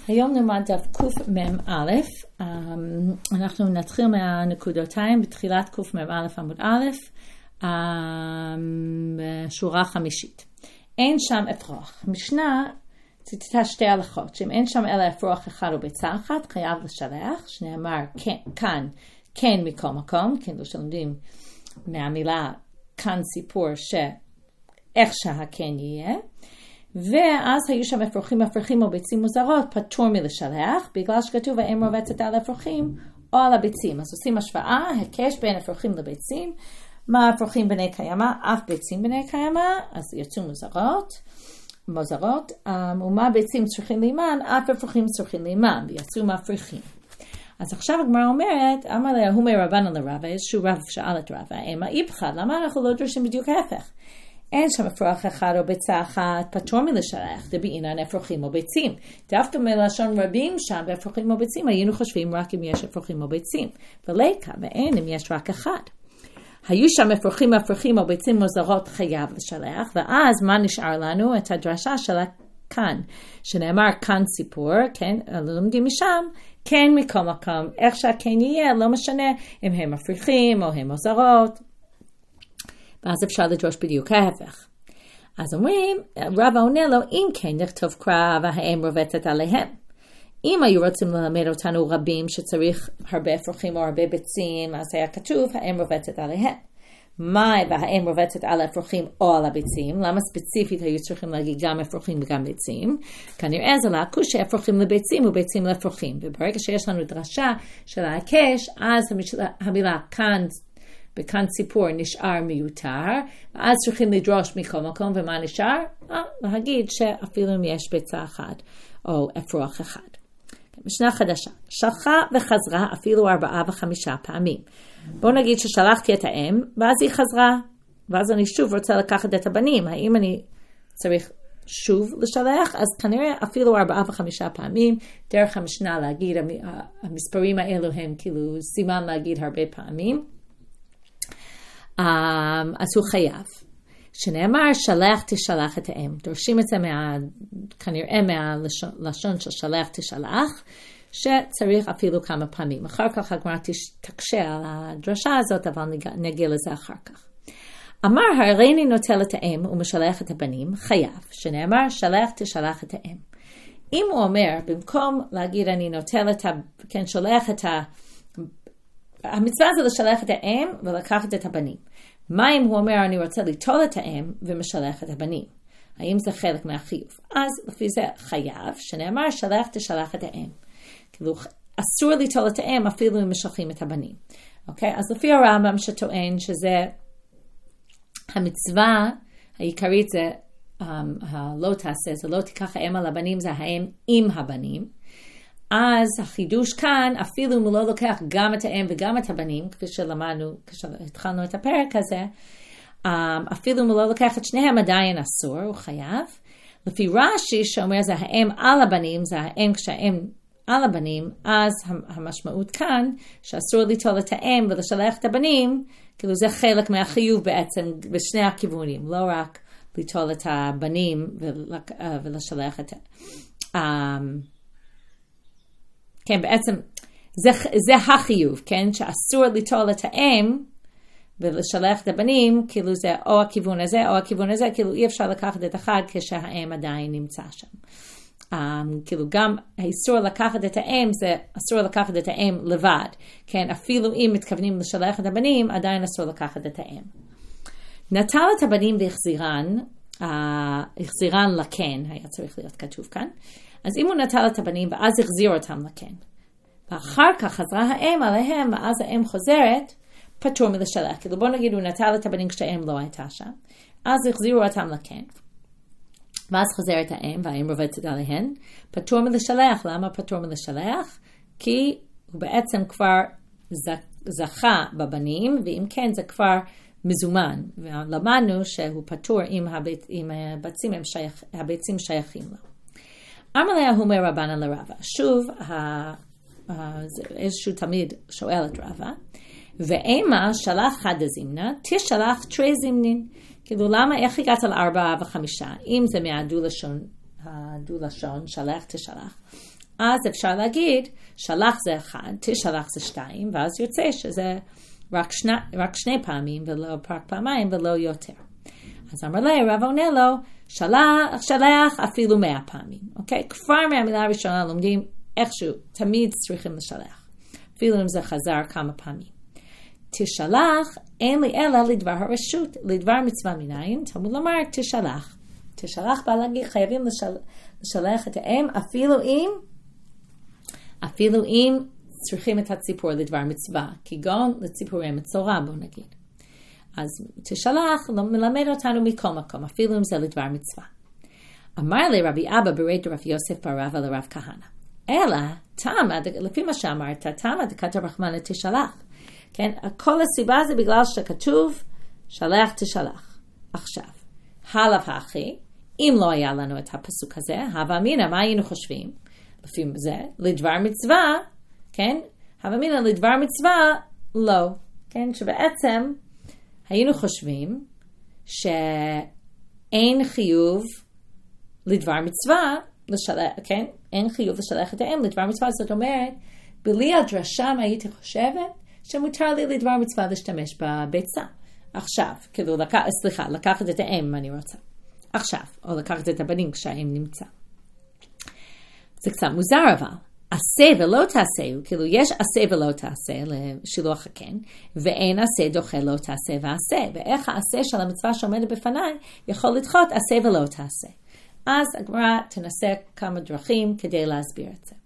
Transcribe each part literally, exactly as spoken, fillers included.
היום נלמד דף קמ"א, אנחנו נתחיל מהנקודותיים בתחילת קמ"א עמוד א', שורה חמישית. אין שם אפרוח. משנה ציטטה שתי הלכות, שאם אין שם אלא אפרוח אחד או ביצה אחת, חייב לשלח, שנאמר כן, כאן, כן מכל מקום, כאילו שלומדים מהמילה כאן סיפור שאיך שהכן יהיה, ואז היו שם אפרוחים, אפרוחים או ביצים מוזרות, פטור מלשלח, בגלל שכתוב האם רובצת על אפרוחים או על הביצים. אז עושים השוואה, הקש בין אפרוחים לביצים, מה אפרוחים בני קיימא, אף ביצים בני קיימא, אז יצאו מוזרות, מוזרות, ומה ביצים צריכים לימן, אף אפרוחים צריכים לימן, ויצאו מפריחים. אז עכשיו הגמרא אומרת, אמר לה, הוא מרבנן לרבא, איזשהו רב שאל את רבא, אמה איפכא, למה אנחנו לא דורשים בדיוק ההפך? אין שם אפרוח אחד או ביצה אחת, פטור מלשלח, דבעינן אפרוחים או ביצים. דווקא מלשון רבים שם, באפרוחים או ביצים, היינו חושבים רק אם יש אפרוחים או ביצים. ולקה, ואין אם יש רק אחד. היו שם אפרוחים, אפרוחים או ביצים מוזרות חייב לשלח, ואז מה נשאר לנו? את הדרשה של כאן, שנאמר כאן סיפור, כן, לומדים משם, כן מכל מקום, איך שהכן יהיה, לא משנה אם הם אפרוחים או הם מוזרות. ואז אפשר לדרוש בדיוק ההפך. אז אומרים, רבא עונה לו, אם כן נכתוב קרא והאם רובצת עליהם. אם היו רוצים ללמד אותנו רבים שצריך הרבה אפרוחים או הרבה ביצים, אז היה כתוב, האם רובצת עליהם. מה והאם רובצת על האפרוחים או על הביצים? למה ספציפית היו צריכים להגיד גם אפרוחים וגם ביצים? כנראה זה להקוש שאפרוחים לביצים וביצים לאפרוחים. וברגע שיש לנו דרשה של ההקש, אז המילה כאן, בכאן סיפור נשאר מיותר, ואז צריכים לדרוש מכל מקום, ומה נשאר? אה, להגיד שאפילו אם יש ביצה אחת, או אפרוח אחד. משנה חדשה, שלחה וחזרה אפילו ארבעה וחמישה פעמים. בואו נגיד ששלחתי את האם, ואז היא חזרה, ואז אני שוב רוצה לקחת את הבנים. האם אני צריך שוב לשלח? אז כנראה אפילו ארבעה וחמישה פעמים, דרך המשנה להגיד, המספרים האלו הם כאילו סימן להגיד הרבה פעמים. Um, אז הוא חייב. שנאמר שלח תשלח את האם. דורשים את זה מה, כנראה מהלשון של שלח תשלח, שצריך אפילו כמה פעמים. אחר כך הגמרא תקשה על הדרשה הזאת, אבל נגיע לזה אחר כך. אמר הריני נוטל את האם ומשלח את הבנים, חייב. שנאמר שלח תשלח את האם. אם הוא אומר, במקום להגיד אני נוטל את ה... כן, שולח את ה... המצווה זה לשלח את האם ולקחת את הבנים. מה אם הוא אומר אני רוצה ליטול את האם ומשלח את הבנים? האם זה חלק מהחיוב? אז לפי זה חייב, שנאמר שלח תשלח את האם. כאילו אסור ליטול את האם אפילו אם משלחים את הבנים. אוקיי? אז לפי הרמב"ם שטוען שזה המצווה העיקרית זה לא תעשה, זה לא תיקח האם על הבנים, זה האם עם הבנים. אז החידוש כאן, אפילו אם הוא לא לוקח גם את האם וגם את הבנים, כפי שלמדנו, כשהתחלנו את הפרק הזה, אפילו אם הוא לא לוקח את שניהם עדיין אסור, הוא חייב. לפי רש"י שאומר זה האם על הבנים, זה האם כשהאם על הבנים, אז המשמעות כאן, שאסור ליטול את האם ולשלח את הבנים, כאילו זה חלק מהחיוב בעצם בשני הכיוונים, לא רק ליטול את הבנים ולשלח את האם. כן, בעצם זה, זה החיוב, כן? שאסור ליטול את האם ולשלח את הבנים, כאילו זה או הכיוון הזה או הכיוון הזה, כאילו אי אפשר לקחת את אחד כשהאם עדיין נמצא שם. Um, כאילו גם האיסור לקחת את האם, זה אסור לקחת את האם לבד, כן? אפילו אם מתכוונים לשלח את הבנים, עדיין אסור לקחת את האם. נטל את הבנים והחזירן, uh, החזירן לכן, היה צריך להיות כתוב כאן, אז אם הוא נטל את הבנים ואז החזיר אותם לכן, ואחר כך חזרה האם עליהם, ואז האם חוזרת, פטור מלשלח. כאילו בוא נגיד הוא נטל את הבנים כשהאם לא הייתה שם, אז החזירו אותם לכן, ואז חוזרת האם, והאם רובצת עליהן, פטור מלשלח. למה פטור מלשלח? כי הוא בעצם כבר זכה בבנים, ואם כן זה כבר מזומן, ולמדנו שהוא פטור אם הבית, אם הביצים, שייך, הביצים שייכים לו. אמר לה הוא מרבנן לרבא. שוב, איזשהו תלמיד שואל את רבא, ואימה שלח חד הזימנה, תשלח תרי זימנין. כאילו למה, איך הגעת על ארבעה וחמישה? אם זה מהדו לשון, הדו לשון, שלח תשלח. אז אפשר להגיד, שלח זה אחד, תשלח זה שתיים, ואז יוצא שזה רק שני, רק שני פעמים, ולא רק פעמיים, ולא יותר. אז אמר לי, רב עונה לו, שלח, שלח אפילו מאה פעמים. אוקיי? כבר מהמילה הראשונה לומדים איכשהו, תמיד צריכים לשלח. אפילו אם זה חזר כמה פעמים. תשלח, אין לי אלא לדבר הרשות, לדבר מצווה מניין, תלמוד לומר, תשלח. תשלח בא להגיד, חייבים לשל, לשלח את האם, אפילו אם, אפילו אם צריכים את הציפור לדבר מצווה, כגון לציפורי מצורע, בוא נגיד. אז תשלח, מלמד אותנו מכל מקום, אפילו אם זה לדבר מצווה. אמר לי רבי אבא ברי דרב יוסף בר רבא לרב כהנא, אלא, תמה, לפי מה שאמרת, תמה דכתב רחמנא תשלח. כן, כל הסיבה זה בגלל שכתוב, שלח תשלח. עכשיו, הלאו הכי, אם לא היה לנו את הפסוק הזה, הווה אמינא, מה היינו חושבים? לפי זה, לדבר מצווה, כן? הווה אמינא לדבר מצווה, לא. כן, שבעצם היינו חושבים שאין חיוב לדבר מצווה, לשלח, כן? אין חיוב לשלח את האם לדבר מצווה, זאת אומרת, בלי הדרשה מה הייתי חושבת? שמותר לי לדבר מצווה להשתמש בביצה. עכשיו, כאילו, לק... סליחה, לקחת את האם, אני רוצה. עכשיו, או לקחת את הבנים כשהאם נמצא. זה קצת מוזר אבל. עשה ולא תעשה, כאילו, יש עשה ולא תעשה לשילוח הקן, ואין עשה דוחה לא תעשה ועשה. ואיך העשה של המצווה שעומדת בפניי יכול לדחות עשה ולא תעשה. אז הגמרא תנסה כמה דרכים כדי להסביר את זה.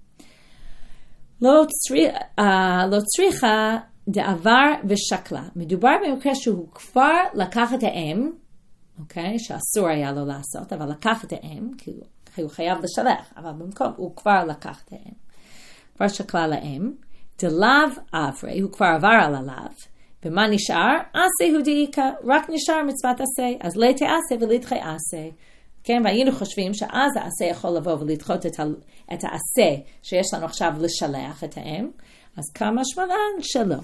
לא, צריך, uh, לא צריכה דעבר ושקלה. מדובר במקרה שהוא כבר לקח את האם, אוקיי? שאסור היה לו לעשות, אבל לקח את האם, כי הוא חייב לשלח, אבל במקום הוא כבר לקח את האם. כבר שקלה לאם, דלאו עברי, הוא כבר עבר על הלאו, ומה נשאר? עשה הוא דאיקה, רק נשאר מצוות עשה, אז לא תעשה ולדחי עשה. כן, והיינו חושבים שאז העשה יכול לבוא ולדחות את, ה, את העשה שיש לנו עכשיו לשלח את האם, אז כמה שמלן שלא.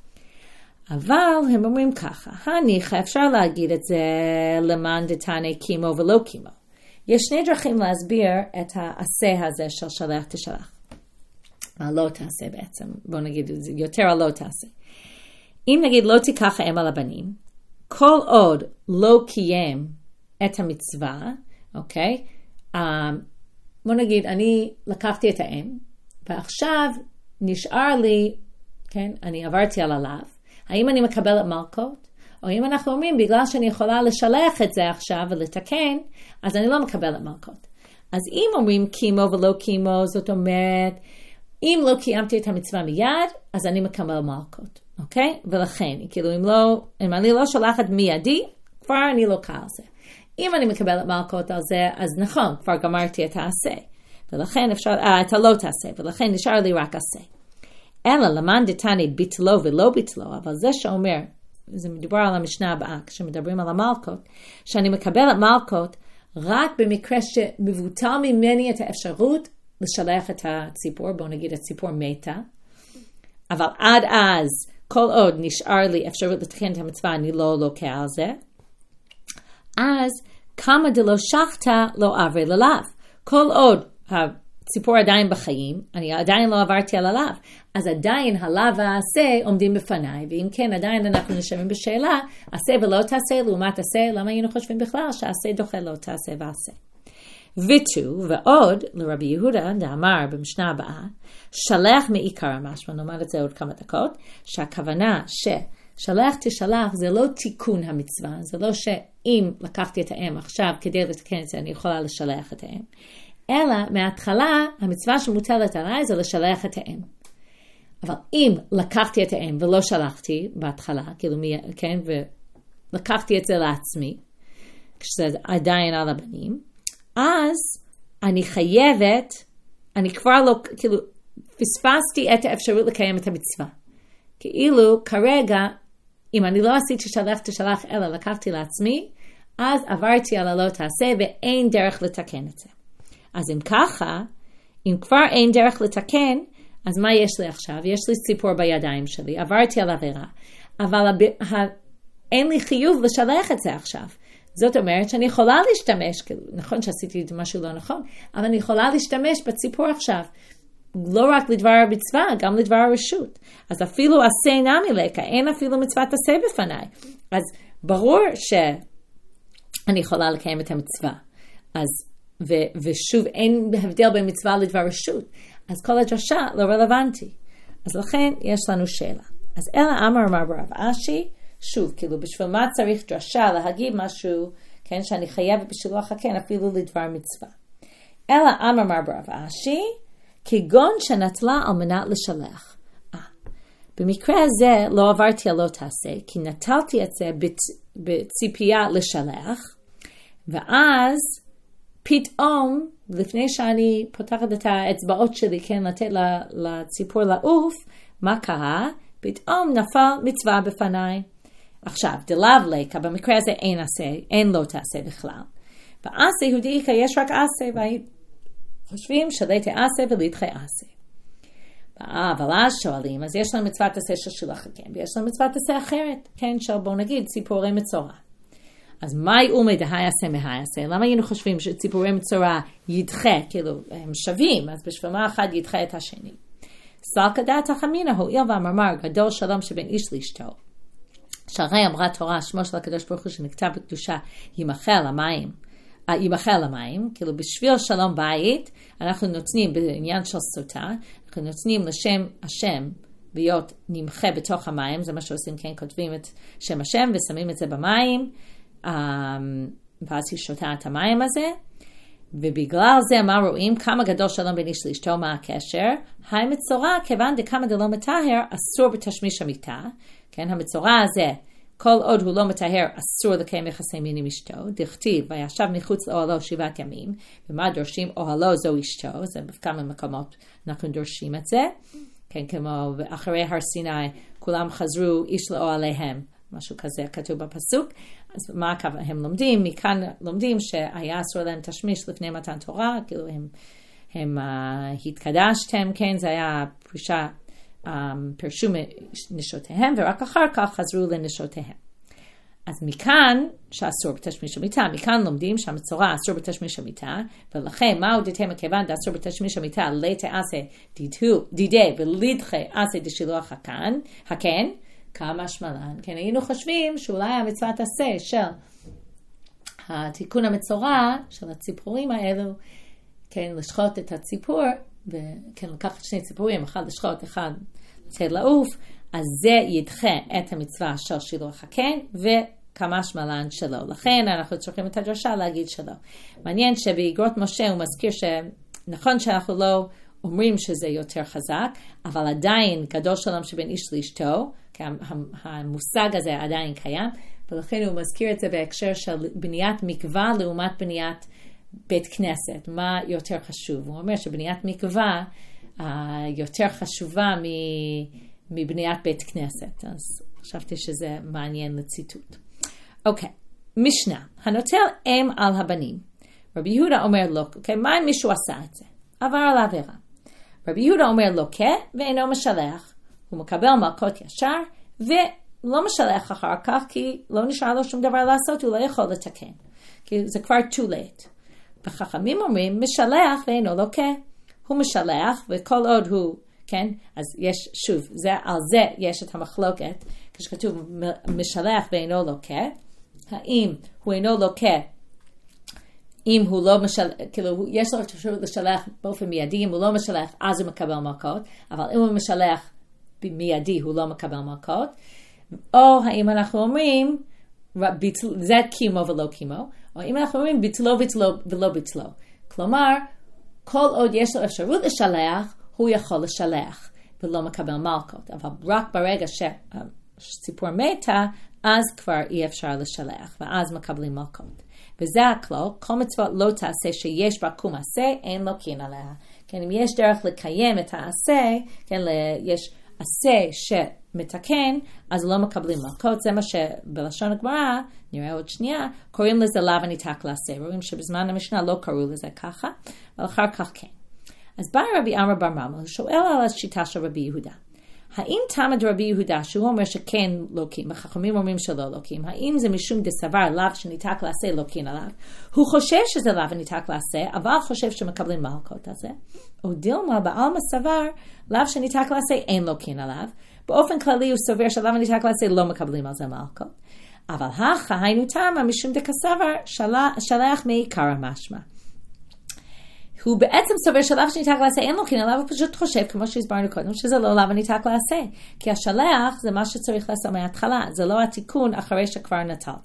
אבל הם אומרים ככה, הניחה אפשר להגיד את זה למען דתני קימו ולא קימו. יש שני דרכים להסביר את העשה הזה של שלח תשלח. הלא תעשה בעצם, בוא נגיד את זה יותר הלא תעשה. אם נגיד לא תיקח האם על הבנים, כל עוד לא קיים את המצווה, אוקיי? Um, בוא נגיד, אני לקחתי את האם, ועכשיו נשאר לי, כן, אני עברתי על הלאו, האם אני מקבלת מלכות? או אם אנחנו אומרים, בגלל שאני יכולה לשלח את זה עכשיו ולתקן, אז אני לא מקבלת מלכות. אז אם אומרים קימו ולא קימו, זאת אומרת, אם לא קיימתי את המצווה מיד, אז אני מקבל מלכות, אוקיי? ולכן, כאילו, אם לא, אם אני לא שולחת מיידי, כבר אני לא קל זה. אם אני מקבלת מלכות על זה, אז נכון, כבר גמרתי את העשה. ולכן אפשר, אה, את הלא תעשה, ולכן נשאר לי רק עשה. אלא למען דתני ביטלו ולא ביטלו, אבל זה שאומר, זה מדובר על המשנה הבאה, כשמדברים על המלכות, שאני מקבלת מלכות רק במקרה שמבוטל ממני את האפשרות לשלח את הציפור, בואו נגיד הציפור מתה, אבל עד אז, כל עוד נשאר לי אפשרות לתקן את המצווה, אני לא לוקח על זה, אז כמה דלא שחטה לא עברי ללאו. כל עוד הציפור עדיין בחיים, אני עדיין לא עברתי על הלאו, אז עדיין הלאו והעשה עומדים בפניי, ואם כן עדיין אנחנו נשארים בשאלה, עשה ולא תעשה לעומת עשה, למה היינו חושבים בכלל שעשה דוחה לא תעשה ועשה. ותו ועוד לרבי יהודה דאמר במשנה הבאה, שלח מעיקר המשמע, נאמר את זה עוד כמה דקות, שהכוונה ש... שלח תשלח זה לא תיקון המצווה, זה לא שאם לקחתי את האם עכשיו כדי לתקן את זה אני יכולה לשלח את האם, אלא מההתחלה המצווה שמוטלת עליי זה לשלח את האם. אבל אם לקחתי את האם ולא שלחתי בהתחלה, כאילו מי, כן, ולקחתי את זה לעצמי, כשזה עדיין על הבנים, אז אני חייבת, אני כבר לא, כאילו פספסתי את האפשרות לקיים את המצווה. כאילו כרגע, אם אני לא עשיתי שלח תשלח אלא לקחתי לעצמי, אז עברתי על הלא תעשה ואין דרך לתקן את זה. אז אם ככה, אם כבר אין דרך לתקן, אז מה יש לי עכשיו? יש לי ציפור בידיים שלי, עברתי על עבירה, אבל הב... ה... אין לי חיוב לשלח את זה עכשיו. זאת אומרת שאני יכולה להשתמש, נכון שעשיתי את משהו לא נכון, אבל אני יכולה להשתמש בציפור עכשיו, לא רק לדבר המצווה, גם לדבר הרשות. אז אפילו עשה נמי לקה, אין אפילו מצוות עשה בפניי. אז ברור שאני יכולה לקיים את המצווה. אז, ו, ושוב, אין הבדל בין מצווה לדבר רשות. אז כל הדרשה לא רלוונטי. אז לכן יש לנו שאלה. אז אלא אמר אמר ברב אשי, שוב, כאילו בשביל מה צריך דרשה להגיד משהו, כן, שאני חייבת בשילוח הכן, אפילו לדבר מצווה. אלא אמר אמר ברב אשי, כגון שנטלה על מנת לשלח. אה, במקרה הזה לא עברתי על לא תעשה, כי נטלתי את זה בציפייה לשלח, ואז פתאום, לפני שאני פותחת את האצבעות שלי, כן, לתת לציפור לעוף, מה קרה? פתאום נפל מצווה בפניי. עכשיו, דלאו ליקה, במקרה הזה אין עשה, אין לא תעשה בכלל. ועשה יהודי יש רק עשה, חושבים שלי תעשה ולידחי עשה. אבל אז שואלים, אז יש לנו מצוות עשה של שילוח הכן, ויש לנו מצוות עשה אחרת, כן, של בוא נגיד ציפורי מצורע. אז מהי אומי דהי עשה מהי עשה? למה היינו חושבים שציפורי מצורע ידחה, כאילו הם שווים, אז בשביל מה אחד ידחה את השני? סלקא דעת החמינא הואיל ואמר גדול שלום שבין איש לאשתו. שהרי אמרה תורה שמו של הקדוש ברוך הוא שנכתב בקדושה ימחל המים, ימחל המים, כאילו בשביל שלום בית, אנחנו נותנים בעניין של סוטה, אנחנו נותנים לשם השם להיות נמחה בתוך המים, זה מה שעושים, כן, כותבים את שם השם ושמים את זה במים, ואז היא שותה את המים הזה, ובגלל זה מה רואים? כמה גדול שלום בין איש לאשתו, מה הקשר? היי מצורע, כיוון דכמה דלא מטהר, אסור בתשמיש המיטה, כן, המצורע הזה, כל עוד הוא לא מטהר, אסור לקיים יחסי מין עם אשתו, דכתיב, וישב מחוץ לאוהלו שבעת ימים, ומה דורשים? אוהלו זו אשתו, זה בכמה מקומות אנחנו דורשים את זה, כן, כמו אחרי הר סיני, כולם חזרו איש לאוהליהם, משהו כזה כתוב בפסוק, אז מה הם לומדים? מכאן לומדים שהיה אסור להם תשמיש לפני מתן תורה, כאילו הם, הם uh, התקדשתם, כן, זה היה פרישה, um, פרשו נשותיהם, ורק אחר כך חזרו לנשותיהם. אז מכאן שאסור בתשמיש המיטה, מכאן לומדים שהמצורע אסור בתשמיש המיטה, ולכן מהו דתם הכיוון דאסור בתשמיש המיטה, לתעשה דידי ולדחי עשה דשילוח הכן, הכן, כמה שמלן, כן, היינו חושבים שאולי המצוות עשה של התיקון המצורע של הציפורים האלו, כן, לשחוט את הציפור, וכן, לקחת שני ציפורים, אחד לשחוט, אחד לתת לעוף, אז זה ידחה את המצווה של שילוח הכן, וכמה שמלן שלו. לכן אנחנו צריכים את הדרשה להגיד שלו. מעניין שבאגרות משה הוא מזכיר שנכון שאנחנו לא אומרים שזה יותר חזק, אבל עדיין גדול שלום שבין איש לאשתו, כי המושג הזה עדיין קיים, ולכן הוא מזכיר את זה בהקשר של בניית מקווה לעומת בניית בית כנסת. מה יותר חשוב? הוא אומר שבניית מקווה uh, יותר חשובה מבניית בית כנסת. אז חשבתי שזה מעניין לציטוט. אוקיי, משנה. הנוטל אם על הבנים. רבי יהודה אומר לו, אוקיי, מה אם מישהו עשה את זה? עבר על העבירה. רבי יהודה אומר לו, כן, ואינו משלח. הוא מקבל מלכות ישר, ולא משלח אחר כך, כי לא נשאר לו שום דבר לעשות, הוא לא יכול לתקן. כי זה כבר too late. וחכמים אומרים, משלח ואינו לוקה. הוא משלח, וכל עוד הוא, כן, אז יש, שוב, זה, על זה יש את המחלוקת, כשכתוב משלח ואינו לוקה, האם הוא אינו לוקה, אם הוא לא משלח, כאילו, יש לו אפשרות לשלח באופן מיידי, אם הוא לא משלח, אז הוא מקבל מלכות, אבל אם הוא משלח מיידי, הוא לא מקבל מלכות, או האם אנחנו אומרים, זה קימו ולא קימו, או אם אנחנו אומרים ביטלו ביטלו ולא ביטלו. כלומר, כל עוד יש לו אפשרות לשלח, הוא יכול לשלח ולא מקבל מלכות. אבל רק ברגע שהציפור מתה, אז כבר אי אפשר לשלח, ואז מקבלים מלכות. וזה הכלל, כל מצוות לא תעשה שיש בה קום עשה, אין לו קין עליה. כן, אם יש דרך לקיים את העשה, כן, יש עשה שמתקן, אז לא מקבלים מלכות. זה מה שבלשון הגמרא, נראה עוד שנייה, קוראים לזה לאו הניתק לעשה. רואים שבזמן המשנה לא קראו לזה ככה, אבל אחר כך כן. אז בא רבי עמר בר ממה, שואל על השיטה של רבי יהודה. האם תמד רבי יהודה, שהוא אומר שכן לוקים, החכמים אומרים שלא לוקים, האם זה משום דסבר לאו שניתק לעשה לוקין עליו? הוא חושב שזה לאו ניתק לעשה, אבל חושב שמקבלים מלכות על זה. או דילמה, בעלמא סבר, לאו שניתק לעשה אין לוקין עליו. באופן כללי הוא סובר שלאו ניתק לעשה לא מקבלים על זה מלכות. אבל הכא היינו תמה משום דקסבר שלח מעיקר המשמע. הוא בעצם סובר שלאו שניתק לעשה אין לו, כי עליו הוא פשוט חושב, כמו שהסברנו קודם, שזה לא לאו ניתק לעשה. כי השלח זה מה שצריך לעשות מההתחלה, זה לא התיקון אחרי שכבר נטלת.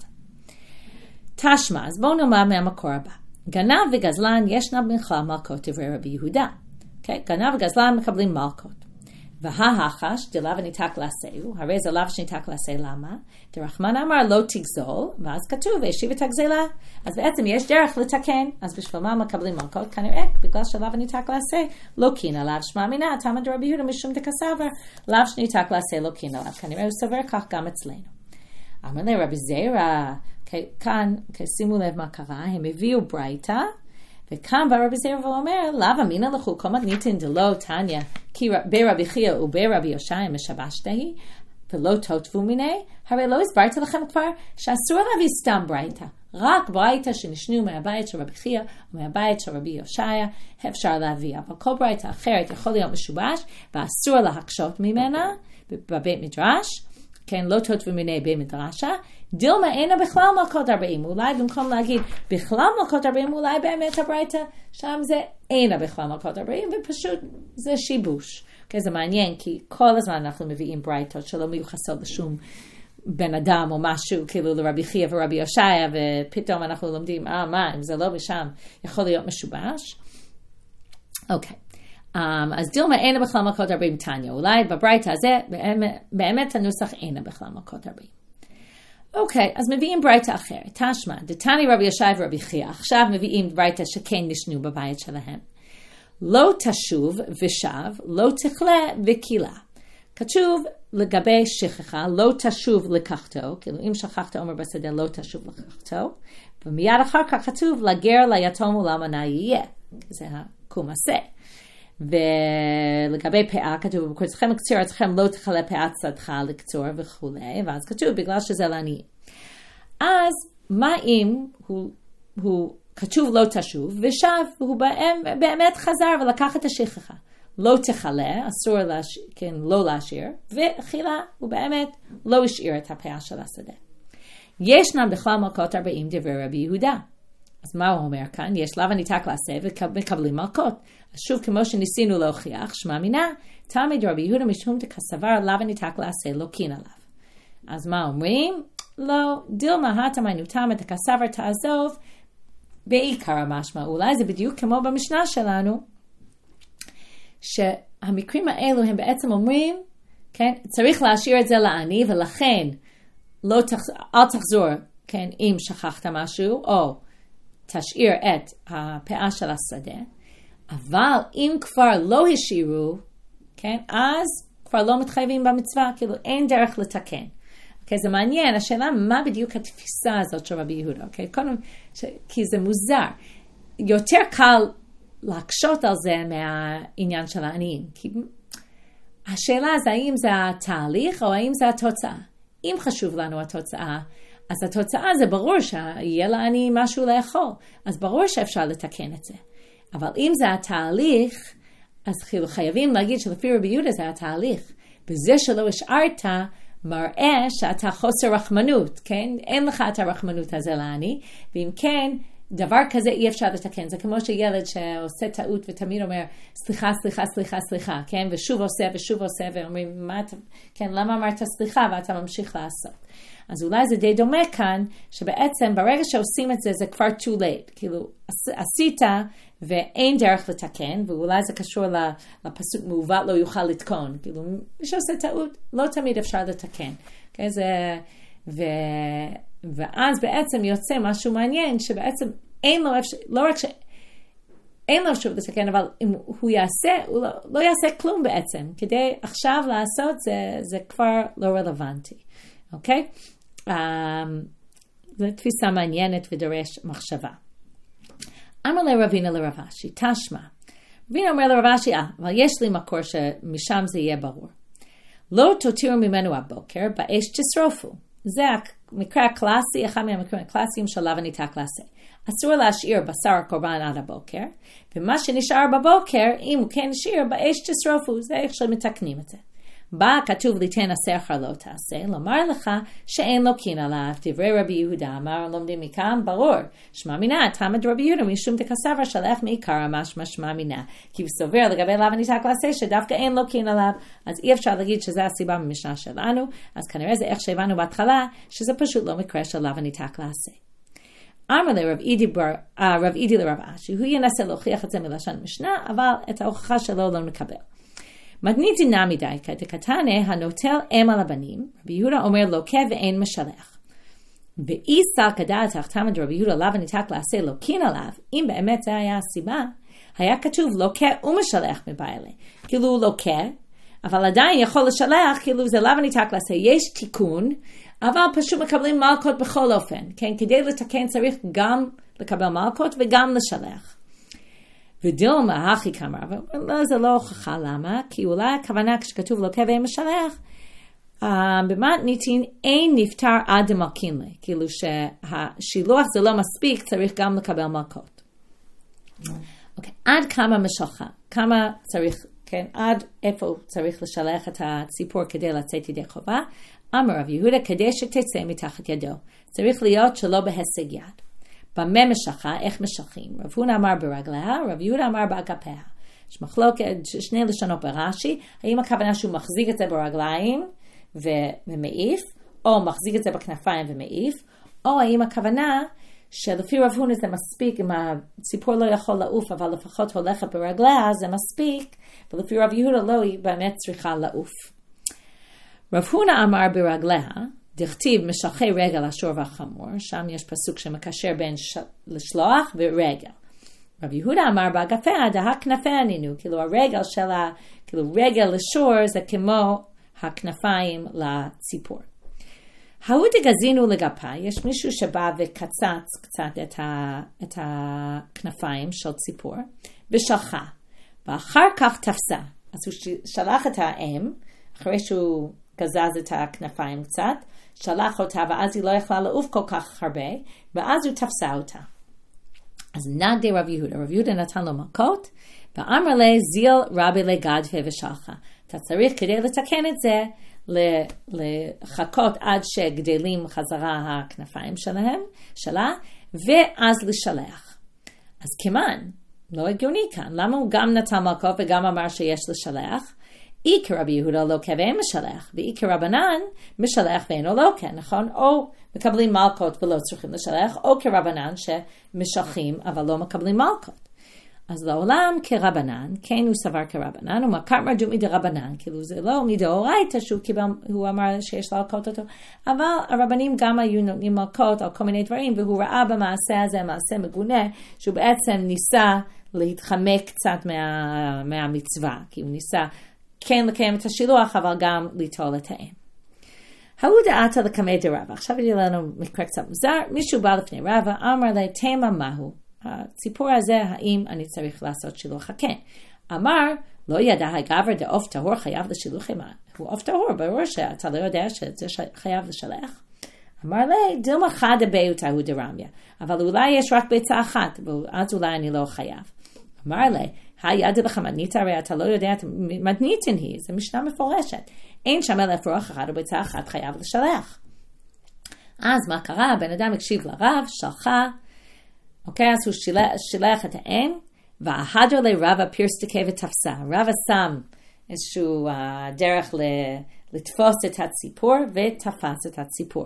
תשמע, אז בואו נאמר מהמקור הבא. גנב וגזלן ישנם בכלל מלכות דברי רבי יהודה. Okay? גנב וגזלן מקבלים מלכות. וההחש, דלאו ניתק לעשהו, הרי זה לאו שניתק לעשה, למה? דרחמן אמר לא תגזול, ואז כתוב, והשיב את הגזלה. אז בעצם יש דרך לתקן, אז בשביל מה מקבלים מלכות? כנראה, בגלל שלאו ניתק לעשה, לא קין עליו, שמע מינה, תמד רבי יהודה משום דקסבר, לאו שניתק לעשה, לא קין עליו. כנראה הוא סובר כך גם אצלנו. אמר לי רבי זירא, כאן, שימו לב מה קרה, הם הביאו ברייתא, וכאן בא רבי זירא ואומר, לאו אמינא לכו כל מתניתין דלא תניא, כי ברבי חייא וברבי יושע משבשתהי, ולא תוטבו מיני, הרי לא הסברתי לכם כבר שאסור להביא סתם ברייתא, רק ברייתא שנשנו מהבית של רבי חייא ומהבית של רבי יושע אפשר להביא, אבל כל ברייתא אחרת יכול להיות משובש, ואסור להקשות ממנה בבית מדרש, כן, לא תוטבו מיני בית מדרשה, דילמה אינה בכלל מלכות ארבעים, אולי במקום להגיד בכלל מלכות ארבעים, אולי באמת הברייתא, שם זה אינה בכלל מלכות ארבעים, ופשוט זה שיבוש. Okay, זה מעניין, כי כל הזמן אנחנו מביאים ברייתות שלא מיוחסות לשום בן אדם או משהו, כאילו לרבי חייא ורבי יושע, ופתאום אנחנו לומדים, אה, מה, אם זה לא בשם, יכול להיות משובש. אוקיי. Okay. Um, אז דילמה אינה בכלל מלכות ארבעים תניא, אולי בברייתא הזה, באמת, באמת הנוסח אינה בכלל מלכות ארבעים. אוקיי, אז מביאים ברייתא אחרת. תשמע, דתני רבי יושע ורבי חייא, עכשיו מביאים ברייתא שכן נשנו בבית שלהם. לא תשוב ושב, לא תכלה וקילה. כתוב לגבי שכחה, לא תשוב לקחתו, כאילו אם שכחת אומר בשדה לא תשוב לקחתו, ומיד אחר כך כתוב לגר ליתום ולאלמנה יהיה, זה הקום עשה. ולגבי פאה כתוב, בקורצכם לקצור אתכם לא תכלה פאת צדך לקצור וכו', ואז כתוב בגלל שזה לעני. אז מה אם הוא, הוא כתוב לא תשוב ושב, והוא באמת חזר ולקח את השכחה. לא תכלה, אסור להש... כן, לא להשאיר, וחילה הוא באמת לא השאיר את הפאה של השדה. ישנם בכלל מלכות ארבעים דברי רבי יהודה. אז מה הוא אומר כאן? יש לאו ניתק לעשה ומקבלים מלכות. אז שוב, כמו שניסינו להוכיח, שמע מינה, תמיד רבי יהודה משום דקסבר לאו ניתק לעשה לא קין עליו. אז מה אומרים? לא, דילמה התמיינו תמד דקסבר תעזוב, בעיקר המשמע. אולי זה בדיוק כמו במשנה שלנו, שהמקרים האלו הם בעצם אומרים, כן, צריך להשאיר את זה לעני, ולכן לא תח... אל תחזור, כן, אם שכחת משהו, או תשאיר את הפאה של השדה, אבל אם כבר לא השאירו, כן, אז כבר לא מתחייבים במצווה, כאילו אין דרך לתקן. אוקיי, זה מעניין, השאלה מה בדיוק התפיסה הזאת של רבי יהודה, אוקיי, קודם, ש... כי זה מוזר. יותר קל להקשות על זה מהעניין של העניים, כי השאלה זה האם זה התהליך או האם זה התוצאה. אם חשוב לנו התוצאה, אז התוצאה זה ברור שיהיה לעני משהו לאכול, אז ברור שאפשר לתקן את זה. אבל אם זה התהליך, אז חייבים להגיד שלפי רבי יהודה זה התהליך. בזה שלא השארת, מראה שאתה חוסר רחמנות, כן? אין לך את הרחמנות הזה לעני, ואם כן, דבר כזה אי אפשר לתקן. זה כמו שילד שעושה טעות ותמיד אומר, סליחה, סליחה, סליחה, סליחה, כן? ושוב עושה ושוב עושה, ואומרים, מה אתה, כן, למה אמרת סליחה ואתה ממשיך לעשות? אז אולי זה די דומה כאן, שבעצם ברגע שעושים את זה, זה כבר too late. כאילו, עשית ואין דרך לתקן, ואולי זה קשור לפסוק מעוות לא יוכל לתקון. כאילו, מי שעושה טעות, לא תמיד אפשר לתקן. כן, זה, ו, ואז בעצם יוצא משהו מעניין, שבעצם אין לו אפשר, לא רק ש... אין לו שוב לתקן, אבל אם הוא יעשה, הוא לא, לא יעשה כלום בעצם. כדי עכשיו לעשות, זה, זה כבר לא רלוונטי. אוקיי? Um, זו תפיסה מעניינת ודורש מחשבה. אמר לרבינה לרב אשי, תשמע. רבינה אומר לרב אשי, אה, אבל יש לי מקור שמשם זה יהיה ברור. לא תותירו ממנו הבוקר, באש תשרופו. זה המקרה הקלאסי, אחד מהמקרים הקלאסיים של לאו הניתק לעשה. אסור להשאיר בשר הקורבן עד הבוקר, ומה שנשאר בבוקר, אם הוא כן נשאר, באש תשרופו, זה איך שמתקנים את זה. בא כתוב ליתן הסכר לא תעשה, לומר לך שאין לו קין עליו, דברי רבי יהודה, אמר לומדים מכאן, ברור, שמע מינה, תמד רבי יהודה, משום דקסבר שלח מעיקר, משמע שמע מינה, כי הוא סובר לגבי לאו הניתק לעשה, שדווקא אין לו קין עליו, אז אי אפשר להגיד שזה הסיבה במשנה שלנו, אז כנראה זה איך שהבנו בהתחלה, שזה פשוט לא מקרה של לאו הניתק לעשה. אמר לרב אידי בר, רב אידי לרב אשי, הוא ינסה להוכיח את זה מלשון משנה, אבל את ההוכחה שלו לא נקבל. מתניתי נמי דייקה, דקתנה הנוטל אם על הבנים, רבי יהודה אומר לוקה ואין משלח. ואי סלקא דעתך תמד רבי יהודה לאו הניתק לעשה לוקין עליו, אם באמת זה היה הסיבה, היה כתוב לוקה ומשלח מבעלה. כאילו הוא לוקה, אבל עדיין יכול לשלח, כאילו זה לאו הניתק לעשה, יש תיקון, אבל פשוט מקבלים מלכות בכל אופן. כן, כדי לתקן צריך גם לקבל מלכות וגם לשלח. ודילמה הכי כמה, אבל לא, זה לא הוכחה למה, כי אולי הכוונה כשכתוב לוקה ואין משלח, uh, במתניתין אין נפטר עד דמלכין לי, כאילו שהשילוח זה לא מספיק, צריך גם לקבל מלכות. אוקיי, okay. עד כמה משלחה, כמה צריך, כן, עד איפה צריך לשלח את הציפור כדי לצאת ידי חובה, אמר רב יהודה כדי שתצא מתחת ידו, צריך להיות שלא בהישג יד. במה משכה, איך משכים? רב הונא אמר ברגליה, רב יהודה אמר באגפיה. יש מחלוקת, שני לשונות ברש"י, האם הכוונה שהוא מחזיק את זה ברגליים ומעיף, או מחזיק את זה בכנפיים ומעיף, או האם הכוונה שלפי רב הונא זה מספיק, אם הציפור לא יכול לעוף, אבל לפחות הולכת ברגליה, זה מספיק, ולפי רב יהודה לא, היא באמת צריכה לעוף. רב הונא אמר ברגליה, דכתיב משלחי רגל השור והחמור, שם יש פסוק שמקשר בין ש... לשלוח ורגל. רב יהודה אמר באגפיה, דה הכנפיה נינו, כאילו הרגל של ה... כאילו רגל לשור זה כמו הכנפיים לציפור. ההוא דגזינו לגפה, יש מישהו שבא וקצץ קצת את, ה... את הכנפיים של ציפור, ושלחה, ואחר כך תפסה. אז הוא שלח את האם, אחרי שהוא גזז את הכנפיים קצת, שלח אותה, ואז היא לא יכלה לעוף כל כך הרבה, ואז הוא תפסה אותה. אז נגדי רב יהודה, רב יהודה נתן לו מכות, ואמר לי, זיל רבי לגדפה ושלחה. אתה צריך כדי לתקן את זה, לחכות עד שגדלים חזרה הכנפיים שלהם, שלה, ואז לשלח. אז כמן, לא הגיוני כאן, למה הוא גם נתן מכות וגם אמר שיש לשלח? אי כרבי יהודה לוקה ואין משלח, ואי כרבנן משלח ואינו לוקה, נכון? או מקבלים מלכות ולא צריכים לשלח, או כרבנן שמשלחים אבל לא מקבלים מלכות. אז לעולם כרבנן, כן הוא סבר כרבנן, הוא מקר מרג'ו מדי רבנן, כאילו זה לא מדאורייתא שהוא קיבל, הוא אמר שיש להלקות אותו, אבל הרבנים גם היו נותנים מלכות על כל מיני דברים, והוא ראה במעשה הזה, מעשה מגונה, שהוא בעצם ניסה להתחמק קצת מה, מהמצווה, כי הוא ניסה כן לקיים את השילוח, אבל גם ליטול את האם. ההוא דעתה לקמא דרבא. עכשיו יהיה לנו מקרה קצת מוזר. מישהו בא לפני רבא, אמר לה, תמה מהו? הציפור הזה, האם אני צריך לעשות שילוח הכן? אמר, לא ידע הגבר דעוף טהור חייב לשילוח עמה. הוא עוף טהור, ברור שאתה לא יודע שזה חייב לשלח. אמר לי, דילמה חדה ביותה הוא דרמיה. אבל אולי יש רק ביצה אחת, ואז אולי אני לא חייב. אמר לי, היד לך מתנית, הרי אתה לא יודע, מתניתן היא, זו משנה מפורשת. אין שם אלף רוח אחד או ביצה אחת חייב לשלח. אז מה קרה? הבן אדם הקשיב לרב, שלחה, אוקיי, אז הוא שילח, שילח את האם, וההדר לרבא פירסטיקה ותפסה. רבא שם איזשהו uh, דרך לתפוס את הציפור, ותפס את הציפור.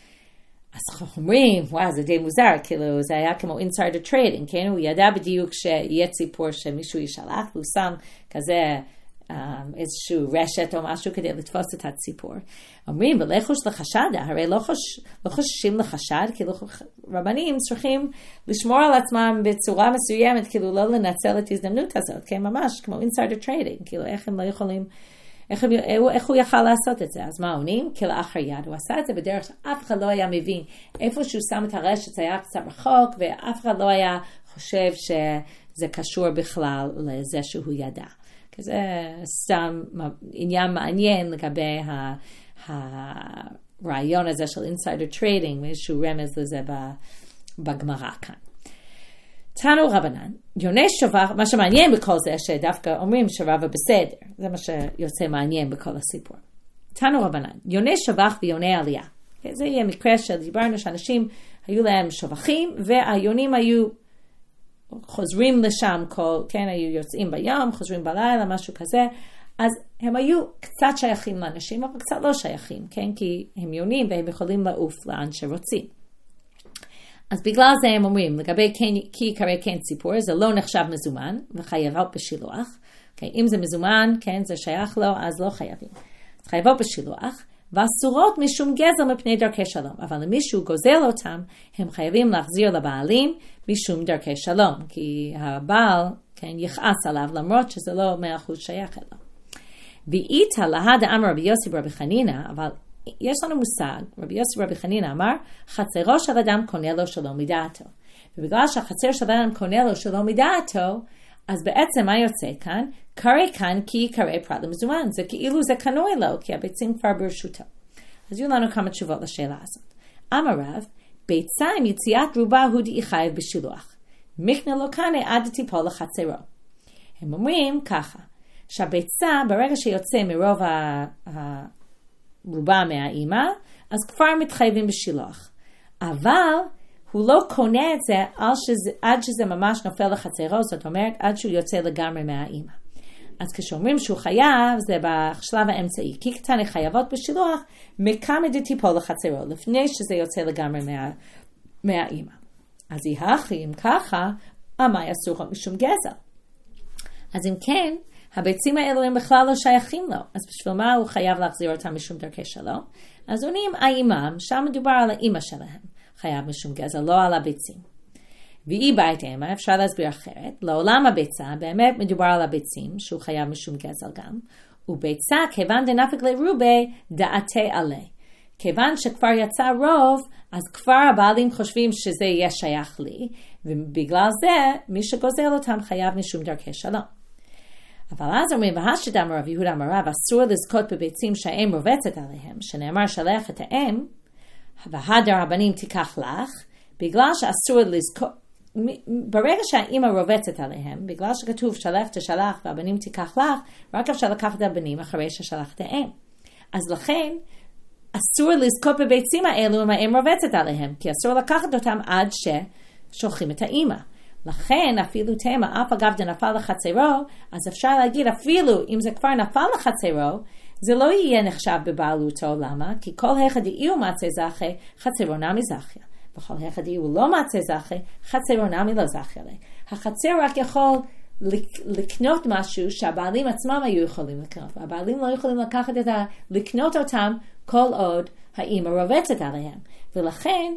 אז אומרים, וואו, זה די מוזר, כאילו זה היה כמו insider trading, כן? הוא ידע בדיוק שיהיה ציפור שמישהו ישלח, והוא שם כזה um, איזשהו רשת או משהו כדי לתפוס את הציפור. אומרים, ולחוש לחשדה, הרי לא, חוש, לא חוששים לחשד, כאילו רבנים צריכים לשמור על עצמם בצורה מסוימת, כאילו לא לנצל את ההזדמנות הזאת, כן? ממש כמו insider trading, כאילו איך הם לא יכולים... איך, הם, איך הוא יכל לעשות את זה? אז מה עונים? כלאחר יד. הוא עשה את זה בדרך שאף אחד לא היה מבין. איפה שהוא שם את הרשת זה היה קצת רחוק, ואף אחד לא היה חושב שזה קשור בכלל לזה שהוא ידע. כי זה סתם עניין מעניין לגבי הרעיון הזה של insider trading, ואיזשהו רמז לזה בגמרא כאן. תנו רבנן, יוני שבח, מה שמעניין בכל זה שדווקא אומרים שרבא בסדר, זה מה שיוצא מעניין בכל הסיפור. תנו רבנן, יוני שבח ויוני עלייה. זה יהיה מקרה שדיברנו שאנשים היו להם שבחים, והיונים היו חוזרים לשם, כל, כן, היו יוצאים ביום, חוזרים בלילה, משהו כזה, אז הם היו קצת שייכים לאנשים, אבל קצת לא שייכים, כן, כי הם יונים והם יכולים לעוף לאן שרוצים. אז בגלל זה הם אומרים, לגבי כי יקרא כן ציפור, זה לא נחשב מזומן, וחייבות בשילוח. Okay, אם זה מזומן, כן, זה שייך לו, אז לא חייבים. אז חייבות בשילוח, ואסורות משום גזל מפני דרכי שלום. אבל אם מישהו גוזל אותם, הם חייבים להחזיר לבעלים משום דרכי שלום, כי הבעל, כן, יכעס עליו, למרות שזה לא מאה אחוז שייך אליו. ואיתה להד אמר רבי יוסי ברבי חנינא, אבל יש לנו מושג, רבי יוסי ברבי חנינא אמר, חצרו של אדם קונה לו שלא מדעתו. ובגלל שהחצר של אדם קונה לו שלא מדעתו, אז בעצם מה יוצא כאן? קרא כאן כי יקרא פרט למזומן. זה כאילו זה קנוי לו, כי הביצים כבר ברשותו. אז יהיו לנו כמה תשובות לשאלה הזאת. אמר רב, ביצה עם יציאת רובה הוא דאי חייב בשילוח. מקנה לו כאן עד תיפול לחצרו. הם אומרים ככה, שהביצה ברגע שיוצא מרוב הרובה מהאימא, אז כבר מתחייבים בשילוח. אבל הוא לא קונה את זה שזה, עד שזה ממש נופל לחצרו, זאת אומרת עד שהוא יוצא לגמרי מהאימא. אז כשאומרים שהוא חייב, זה בשלב האמצעי. כי קטני חייבות בשילוח, מכמה דתיפול לחצרו, לפני שזה יוצא לגמרי מה, מהאימא. אז יהכי, אם ככה, אמי אסור משום גזל. אז אם כן, הביצים האלו הם בכלל לא שייכים לו. אז בשביל מה הוא חייב להחזיר אותם משום דרכי שלום? אז עונים האימם, שם מדובר על האימא שלהם. חייב משום גזל, לא על הביצים. ואי בית אימה, אפשר להסביר אחרת. לעולם הביצה, באמת מדובר על הביצים, שהוא חייב משום גזל גם. וביצה, כיוון דנפק לרובי, דעתי עלי. כיוון שכבר יצא רוב, אז כבר הבעלים חושבים שזה יהיה שייך לי, ובגלל זה, מי שגוזל אותם חייב משום דרכי שלום. אבל אז אומרים, והשד אמר רב יהודה אמר רב, אסור לזכות בביצים שהאם רובצת עליהם, שנאמר שלח את האם, והדר הבנים תיקח לך, בגלל שאסור לזכות, ברגע שהאימא רובצת עליהם, בגלל שכתוב שלח תשלח והבנים תיקח לך, רק אפשר לקחת את הבנים אחרי ששלח את האם. אז לכן, אסור לזכות בביצים האלו אם האם רובצת עליהם, כי אסור לקחת אותם עד ששולחים את האימא. לכן אפילו תמה, אף אגב דנפל לחצרו, אז אפשר להגיד אפילו אם זה כבר נפל לחצרו, זה לא יהיה נחשב בבעלותו, למה? כי כל אחד יהיו מצא זכי, חצרו נמי זכיה. וכל אחד יהיו לא מצא זכי, חצרו נמי לא זכיה. החצר רק יכול לקנות משהו שהבעלים עצמם היו יכולים לקנות. והבעלים לא יכולים לקחת את ה... לקנות אותם כל עוד האמא רובצת עליהם. ולכן,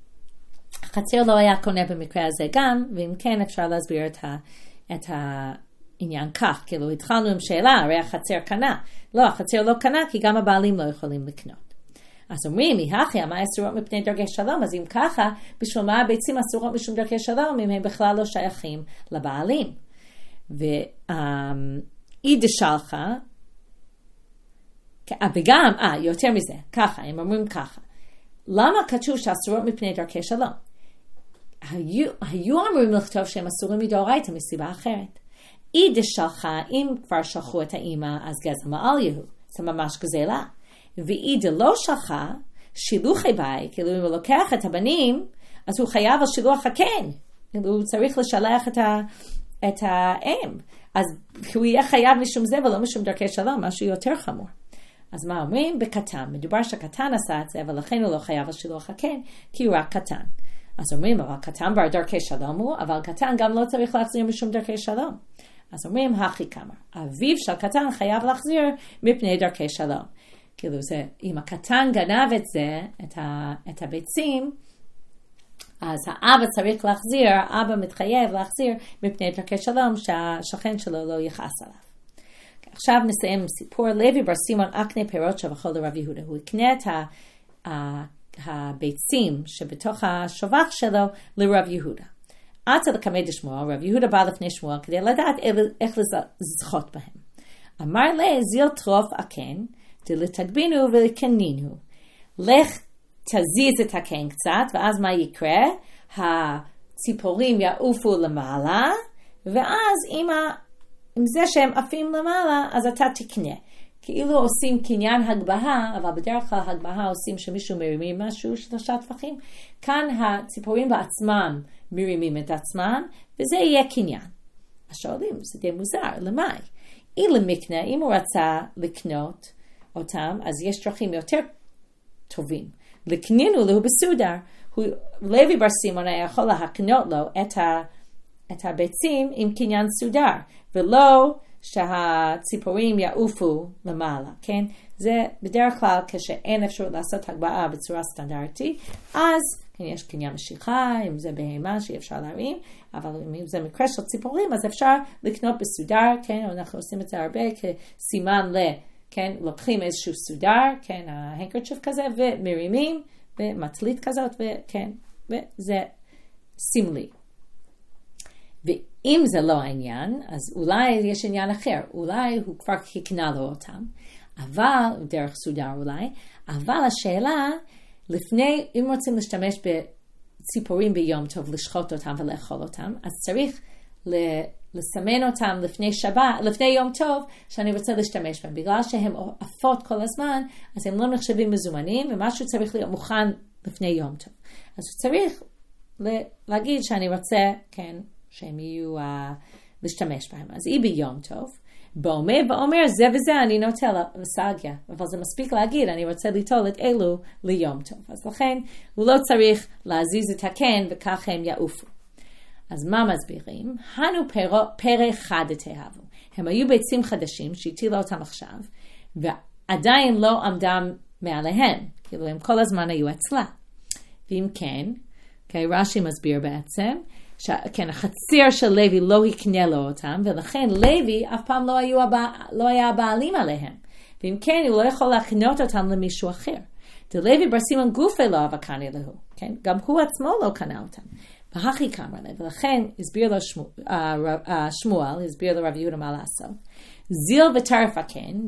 החצר לא היה קונה במקרה הזה גם, ואם כן אפשר להסביר את ה... את ה עניין כך, כאילו התחלנו עם שאלה, הרי החצר קנה. לא, החצר לא קנה, כי גם הבעלים לא יכולים לקנות. אז אומרים, יהכי, מה אסורות מפני דרכי שלום? אז אם ככה, בשביל מה הביצים אסורות משום דרכי שלום, אם הם בכלל לא שייכים לבעלים? ואי דשלחה, וגם, אה, יותר מזה, ככה, הם אומרים ככה. למה כתוב שאסורות מפני דרכי שלום? היו, היו אמורים לכתוב שהם אסורים מדאורייתא מסיבה אחרת. אי דשלחה, אם כבר שלחו את האמא, אז גזל מעל יהיו. זה ממש גזלה. ואי דלא שלחה, שילוחי ביי, כאילו אם הוא לוקח את הבנים, אז הוא חייב על שילוח הכן. הוא צריך לשלח את, ה, את האם. אז הוא יהיה חייב משום זה ולא משום דרכי שלום, משהו יותר חמור. אז מה אומרים? בקטן. מדובר שקטן עשה את זה, ולכן הוא לא חייב על שילוח הכן, כי הוא רק קטן. אז אומרים, אבל קטן בר דרכי שלום הוא, אבל קטן גם לא צריך להחזיר משום דרכי שלום. אז אומרים, הכי כמה. אביו של קטן חייב להחזיר מפני דרכי שלום. כאילו זה, אם הקטן גנב את זה, את, ה, את הביצים, אז האבא צריך להחזיר, האבא מתחייב להחזיר מפני דרכי שלום, שהשכן שלו לא יכעס עליו. עכשיו נסיים עם סיפור. לוי בר סימון אקנה פירות שבחו לרב יהודה. הוא יקנה את ה, ה, הביצים שבתוך השובח שלו לרב יהודה. עתה לקמא דשמואל, רב יהודה בא לפני שמואל כדי לדעת איך לזכות בהם. אמר לה, זיל טרוף הקן, דלתגבינו ולקנינו. לך תזיז את הקן קצת, ואז מה יקרה? הציפורים יעופו למעלה, ואז עם, ה... עם זה שהם עפים למעלה, אז אתה תקנה. כאילו עושים קניין הגבהה, אבל בדרך כלל הגבהה עושים שמישהו מרימים משהו, שלושה טפחים. כאן הציפורים בעצמם מרימים את עצמם, וזה יהיה קניין. אז שואלים, זה די מוזר, למה? אילו מקנה, אם הוא רצה לקנות אותם, אז יש דרכים יותר טובים. לקנינו לו בסודר. לוי בר סימון היה יכול להקנות לו את, ה, את הביצים עם קניין סודר, ולא שהציפורים יעופו למעלה, כן? זה בדרך כלל כשאין אפשרות לעשות הגבהה בצורה סטנדרטית, אז כן, יש קניין משיכה, אם זה בהמה שאי אפשר להרים, אבל אם זה מקרה של ציפורים, אז אפשר לקנות בסודר, כן? אנחנו עושים את זה הרבה כסימן ל, כן? לוקחים איזשהו סודר, כן? ההנקרצ'יף כזה, ומרימים, ומטלית כזאת, וכן, וזה סמלי. ואם זה לא העניין, אז אולי יש עניין אחר, אולי הוא כבר הקנה לו אותם, אבל, דרך סודר אולי, אבל השאלה, לפני, אם רוצים להשתמש בציפורים ביום טוב, לשחוט אותם ולאכול אותם, אז צריך לסמן אותם לפני שבת, לפני יום טוב, שאני רוצה להשתמש בהם. בגלל שהם עפות כל הזמן, אז הם לא נחשבים מזומנים, ומשהו צריך להיות מוכן לפני יום טוב. אז צריך להגיד שאני רוצה, כן, שהם יהיו uh, להשתמש בהם. אז היא ביום טוב, באומר ואומר, זה וזה אני נוטה לסגיה, אבל זה מספיק להגיד, אני רוצה ליטול את אלו ליום טוב. אז לכן, הוא לא צריך להזיז את הקן, וכך הם יעופו. אז מה מסבירים? הנו פרו, פרא חד תאהבו. הם היו ביצים חדשים, שהטילו אותם עכשיו, ועדיין לא עמדם מעליהם, כאילו הם כל הזמן היו אצלה. ואם כן, כי רש"י מסביר בעצם, שכן, החציר של לוי לא יקנה לו אותם, ולכן לוי אף פעם לא, היו הבע... לא היה הבעלים עליהם. ואם כן, הוא לא יכול להקנות אותם למישהו אחר. דלוי בר סימון גופי לא אבקני להו, כן? גם הוא עצמו לא קנה אותם. והכי כמה לב, ולכן הסביר לו שמו, uh, uh, שמואל, הסביר לו רב יהודה מה לעשות. זיל וטרף הקן,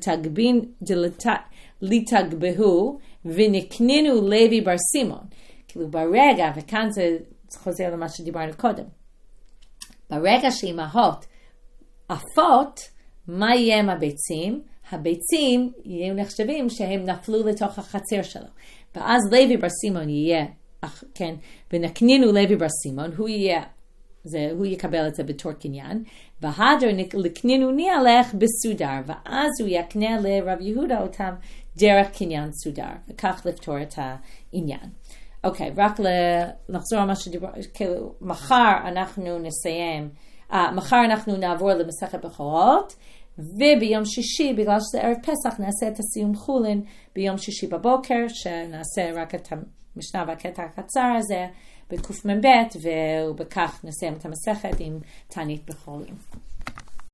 דלתגבהו, ונקנינו לוי בר סימון. כאילו ברגע, וכאן זה חוזר למה שדיברנו קודם. ברגע שאימהות עפות, מה יהיה עם הביצים? הביצים יהיו נחשבים שהם נפלו לתוך החצר שלו. ואז לוי בר סימון יהיה, כן, ונקנינו לוי בר סימון, הוא יהיה, זה, הוא יקבל את זה בתור קניין, והדר לקנינו ניהלך בסודר, ואז הוא יקנה לרב יהודה אותם דרך קניין סודר, וכך לפתור את העניין. אוקיי, רק לחזור על מה שדיבר, כאילו, מחר אנחנו נסיים, אה, מחר אנחנו נעבור למסכת בכורות, וביום שישי, בגלל שזה ערב פסח, נעשה את הסיום חולין ביום שישי בבוקר, שנעשה רק את המשנה והקטע הקצר הזה, בקוף מבית, ובכך נסיים את המסכת עם תענית בכורים.